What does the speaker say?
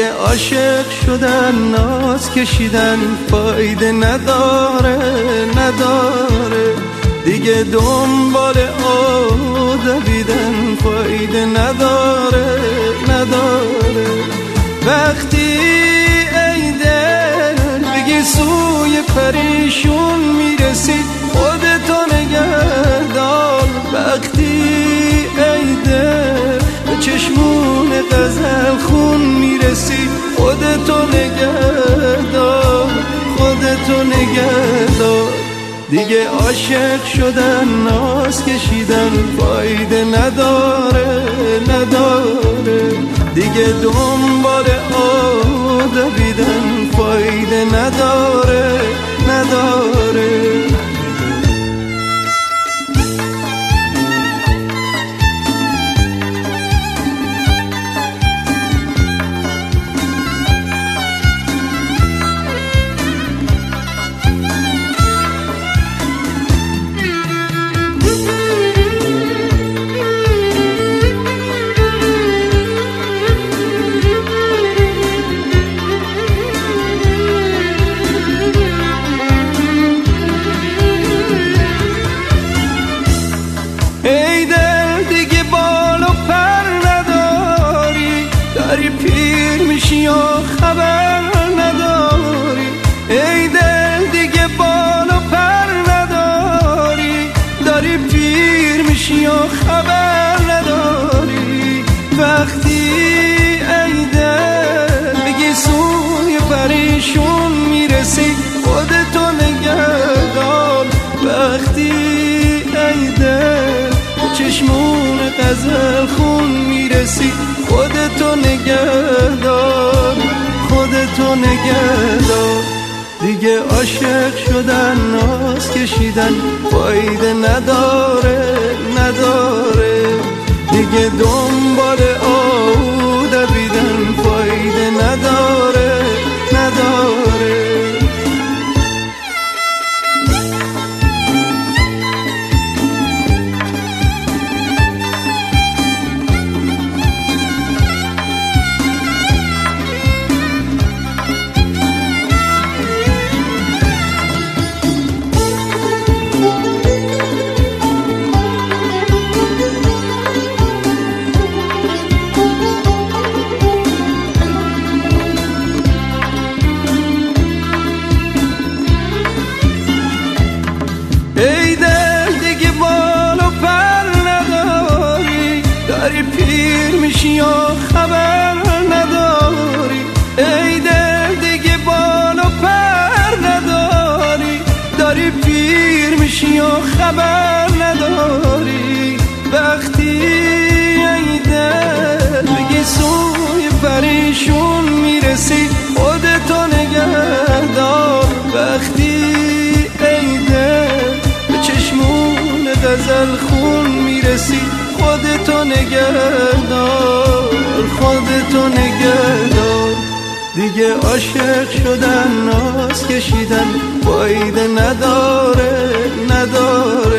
دیگه عاشق شدن ناز کشیدن فایده نداره دیگه دنبال دویدن فایده نداره وقتی ای دل بگی سوی پریشون میرسی خودتو نگه دار وقتی ای دل به چشمون غزل خون میرسی خودتو نگه دار دیگه عاشق شدن ناز کشیدن فایده نداره دیگه دنبال دویدن فایده نداره ای دل دیگه بال و پر نداری داری پیر میشی یا خبر نداری ای دل دیگه بال و پر نداری داری پیر میشی یا خبر نداری وقتی ای دل میگی سوی پریشون میرسی خودتو نگه دار وقتی ای دل چشمون غزل خون میرسی خودتو نگه دار دیگه عاشق شدن ناز کشیدن فایده نداره دیگه دنبال دویدن فایده نداره ای دل دیگه بال و پر نداری داری پیر میشی یا خبر نداری ای دل دیگه بال و پر نداری داری پیر میشی یا خبر نداری وقتی ای دل بگی سوی پریشون میرسی خودتو نگه دار وقتی ای دل چشمون غزل خون میرسی خودتو نگه دار دیگه عاشق شدن ناز کشیدن فایده نداره